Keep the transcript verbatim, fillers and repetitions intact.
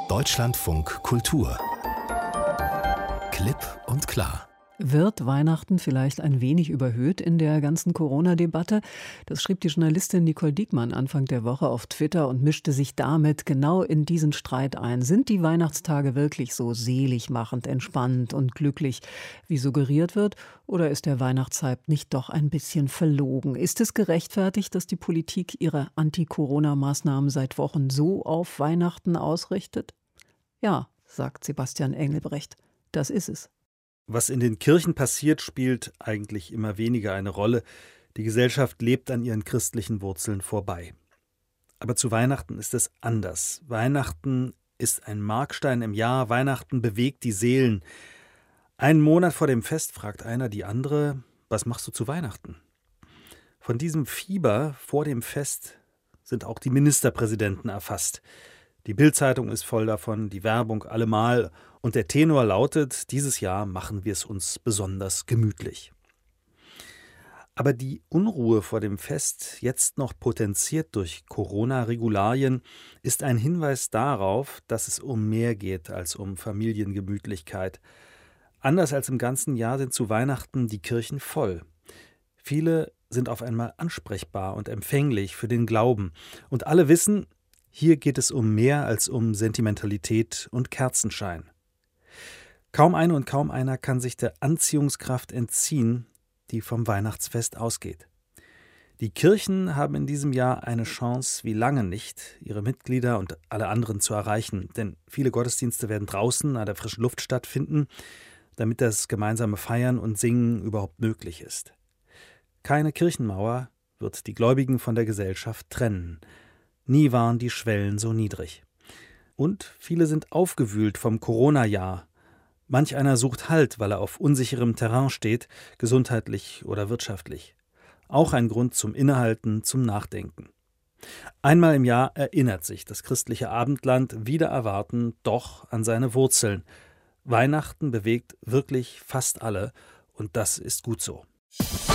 Deutschlandfunk Kultur. Klipp und klar. Wird Weihnachten vielleicht ein wenig überhöht in der ganzen Corona-Debatte? Das schrieb die Journalistin Nicole Diekmann Anfang der Woche auf Twitter und mischte sich damit genau in diesen Streit ein. Sind die Weihnachtstage wirklich so seligmachend, entspannt und glücklich, wie suggeriert wird? Oder ist der Weihnachtshype nicht doch ein bisschen verlogen? Ist es gerechtfertigt, dass die Politik ihre Anti-Corona-Maßnahmen seit Wochen so auf Weihnachten ausrichtet? Ja, sagt Sebastian Engelbrecht, das ist es. Was in den Kirchen passiert, spielt eigentlich immer weniger eine Rolle. Die Gesellschaft lebt an ihren christlichen Wurzeln vorbei. Aber zu Weihnachten ist es anders. Weihnachten ist ein Markstein im Jahr. Weihnachten bewegt die Seelen. Einen Monat vor dem Fest fragt einer die andere: Was machst du zu Weihnachten? Von diesem Fieber vor dem Fest sind auch die Ministerpräsidenten erfasst. Die Bild-Zeitung ist voll davon, die Werbung allemal. Und der Tenor lautet: Dieses Jahr machen wir es uns besonders gemütlich. Aber die Unruhe vor dem Fest, jetzt noch potenziert durch Corona-Regularien, ist ein Hinweis darauf, dass es um mehr geht als um Familiengemütlichkeit. Anders als im ganzen Jahr sind zu Weihnachten die Kirchen voll. Viele sind auf einmal ansprechbar und empfänglich für den Glauben. Und alle wissen, hier geht es um mehr als um Sentimentalität und Kerzenschein. Kaum eine und kaum einer kann sich der Anziehungskraft entziehen, die vom Weihnachtsfest ausgeht. Die Kirchen haben in diesem Jahr eine Chance wie lange nicht, ihre Mitglieder und alle anderen zu erreichen, denn viele Gottesdienste werden draußen an der frischen Luft stattfinden, damit das gemeinsame Feiern und Singen überhaupt möglich ist. Keine Kirchenmauer wird die Gläubigen von der Gesellschaft trennen. Nie waren die Schwellen so niedrig. Und viele sind aufgewühlt vom Corona-Jahr. Manch einer sucht Halt, weil er auf unsicherem Terrain steht, gesundheitlich oder wirtschaftlich. Auch ein Grund zum Innehalten, zum Nachdenken. Einmal im Jahr erinnert sich das christliche Abendland wider Erwarten doch an seine Wurzeln. Weihnachten bewegt wirklich fast alle, und das ist gut so.